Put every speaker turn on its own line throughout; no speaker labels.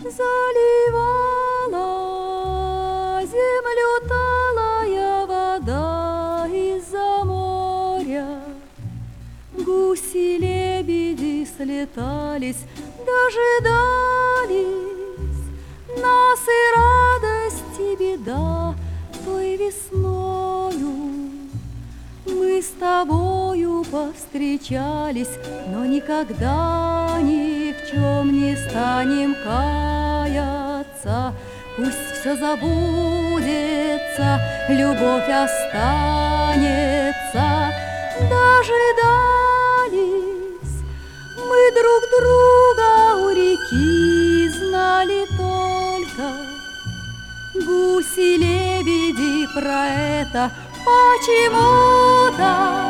заливала землю талая вода из-за моря. Гуси-лебеди слетались, дожидались нас, и радость, и беда той весною. Мы с тобою повстречались, но никогда ни в чем не станем каяться. Пусть все забудется, любовь останется. Дожидались мы друг друга у реки, знали только гуси-лебеди про это. Почему-то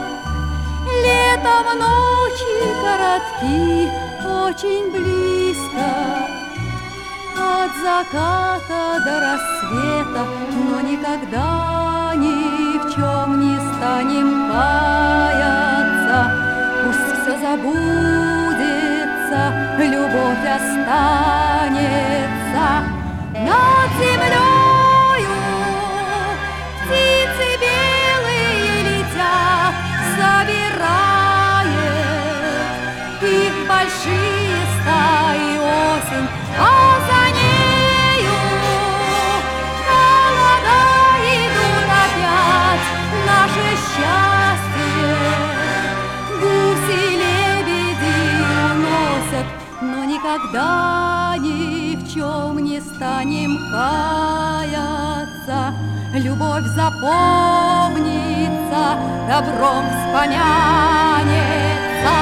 летом ночи коротки, очень близко от заката до рассвета, но никогда ни в чем не станем каяться. Пусть все забудется, любовь останется. Над землею птицы белые летят, собирает их большие стаи осень, а за нею холода идут опять. Наше счастье гуси-лебеди уносят, но никогда ни в чем не станем каяться. Любовь запомнится, добром вспомянется.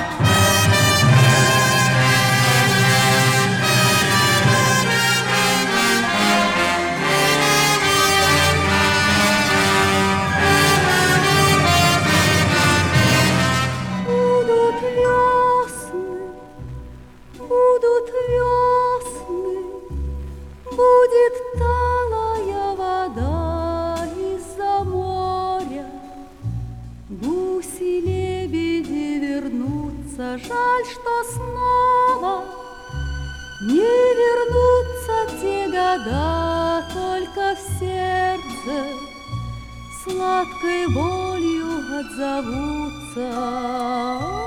Будут весны, будет талая вода из-за моря. Гуси-лебеди вернутся, жаль, что снова не вернутся те года, только в сердце сладкой болью отзовутся.